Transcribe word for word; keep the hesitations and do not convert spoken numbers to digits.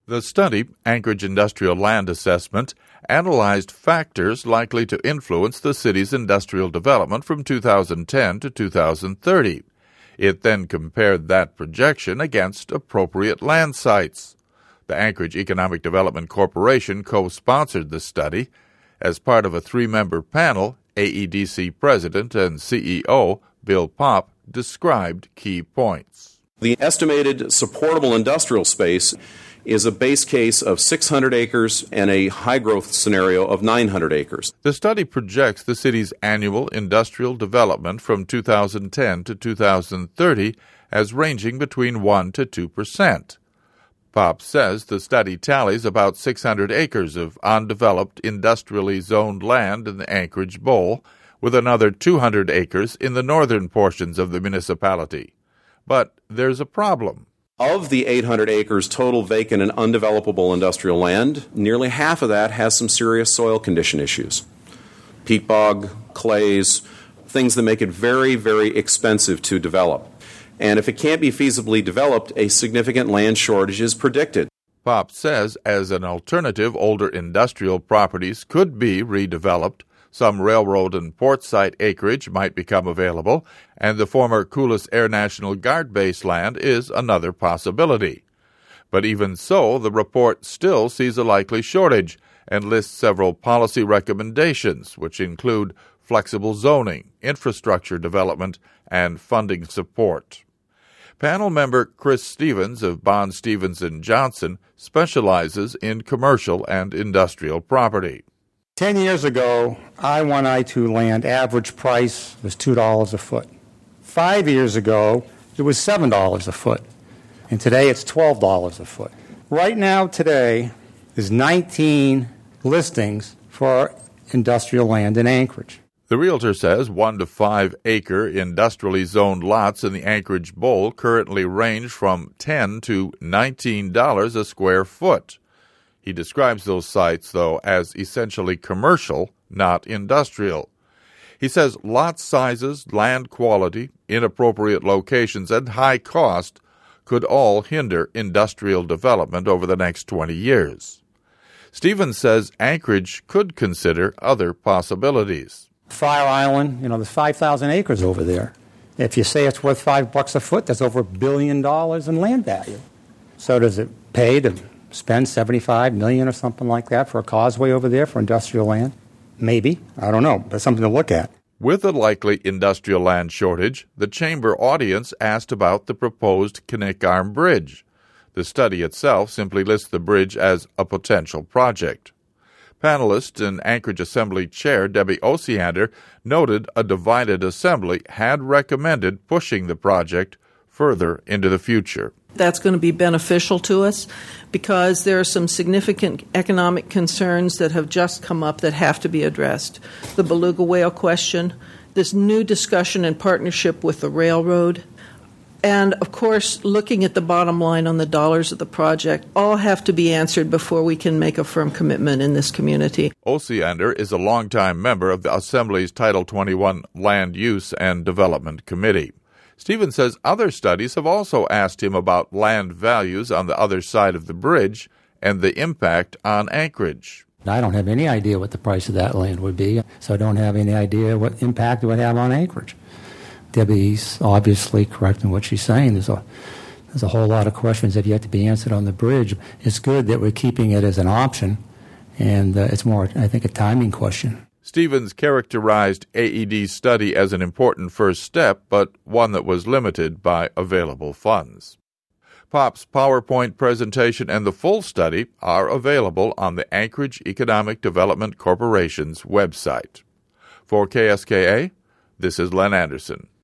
The study, Anchorage Industrial Land Assessment, analyzed factors likely to influence the city's industrial development from two thousand ten to two thousand thirty. It then compared that projection against appropriate land sites. The Anchorage Economic Development Corporation co-sponsored the study. As part of a three-member panel, A E D C President and C E O Bill Popp described key points. The estimated supportable industrial space is a base case of six hundred acres and a high-growth scenario of nine hundred acres. The study projects the city's annual industrial development from two thousand ten to two thousand thirty as ranging between one to two percent. Popp says the study tallies about six hundred acres of undeveloped industrially zoned land in the Anchorage Bowl, with another two hundred acres in the northern portions of the municipality. But there's a problem. Of the eight hundred acres total vacant and undevelopable industrial land, nearly half of that has some serious soil condition issues. Peat bog, clays, things that make it very, very expensive to develop. And if it can't be feasibly developed, a significant land shortage is predicted. Popp says as an alternative, older industrial properties could be redeveloped. Some railroad and port site acreage might become available, and the former Coulis Air National Guard base land is another possibility. But even so, the report still sees a likely shortage and lists several policy recommendations, which include flexible zoning, infrastructure development, and funding support. Panel member Chris Stevens of Bond Stevens and Johnson specializes in commercial and industrial property. Ten years ago, I one I two land average price was two dollars a foot. Five years ago, it was seven dollars a foot. And today it's twelve dollars a foot. Right now, today, there's nineteen listings for industrial land in Anchorage. The realtor says one to five acre industrially zoned lots in the Anchorage Bowl currently range from ten to nineteen dollars a square foot. He describes those sites, though, as essentially commercial, not industrial. He says lot sizes, land quality, inappropriate locations, and high cost could all hinder industrial development over the next twenty years. Stevens says Anchorage could consider other possibilities. Fire Island, you know, there's five thousand acres over there. If you say it's worth five bucks a foot, that's over a billion dollars in land value. So does it pay to spend seventy-five million dollars or something like that for a causeway over there for industrial land? Maybe. I don't know. But something to look at. With a likely industrial land shortage, the Chamber audience asked about the proposed Knik Arm Bridge. The study itself simply lists the bridge as a potential project. Panelist and Anchorage Assembly Chair Debbie Osiander noted a divided assembly had recommended pushing the project further into the future. That's going to be beneficial to us because there are some significant economic concerns that have just come up that have to be addressed. The beluga whale question, this new discussion and partnership with the railroad, and, of course, looking at the bottom line on the dollars of the project, all have to be answered before we can make a firm commitment in this community. Osiander is a longtime member of the Assembly's Title twenty-one Land Use and Development Committee. Stevens says other studies have also asked him about land values on the other side of the bridge and the impact on Anchorage. I don't have any idea what the price of that land would be, so I don't have any idea what impact it would have on Anchorage. Debbie's obviously correct in what she's saying. There's a there's a whole lot of questions that yet to be answered on the bridge. It's good that we're keeping it as an option, and uh, it's more, I think, a timing question. Stevens characterized A E D's study as an important first step, but one that was limited by available funds. Popp's PowerPoint presentation and the full study are available on the Anchorage Economic Development Corporation's website. For K S K A, this is Len Anderson.